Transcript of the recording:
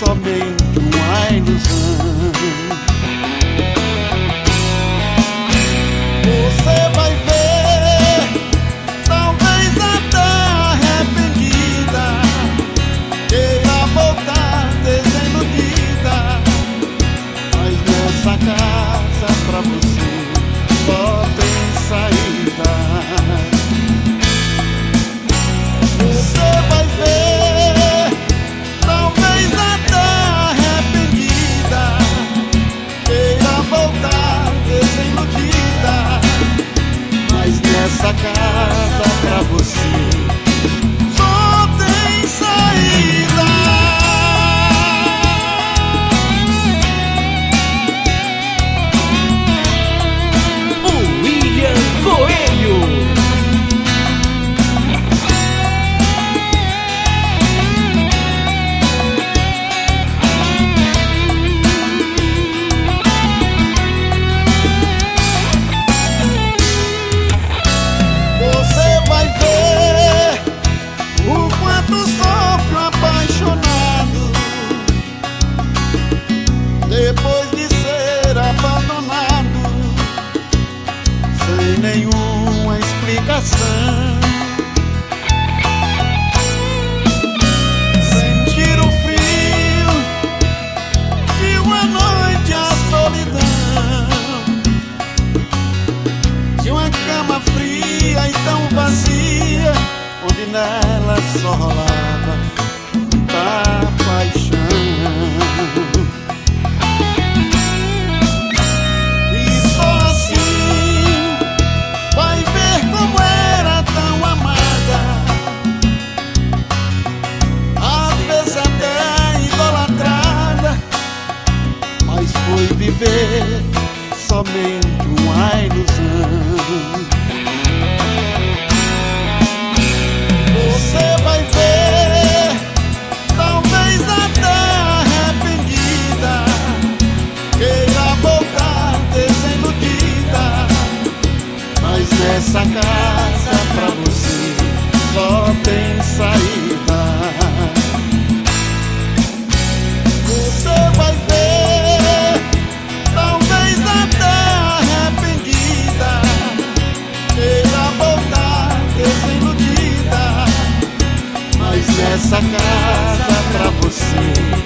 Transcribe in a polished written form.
somente uma ilusão. Você vai ver, talvez até arrependida, queira voltar desiludida, mas nessa casa pra você só tem saída. Você vai ver, talvez até arrependida, queira voltar desiludida, mas nessa casa pra você só tem saída. William Coelho. Você vai ver o quanto sofre um apaixonado depois de ser abandonado sem nenhuma explicação. Sentir o frio de uma noite, a solidão de uma cama fria e tão vazia, onde nela só rolava muita paixão. E só assim vai ver como era tão amada, às vezes até idolatrada, mas foi viver somente uma ilusão. Você vai ver, talvez até arrependida, queira voltar desiludida, mas nessa casa pra você só tem saída. Você vai ver, talvez até arrependida, queira voltar desiludida, mas nessa casa pra você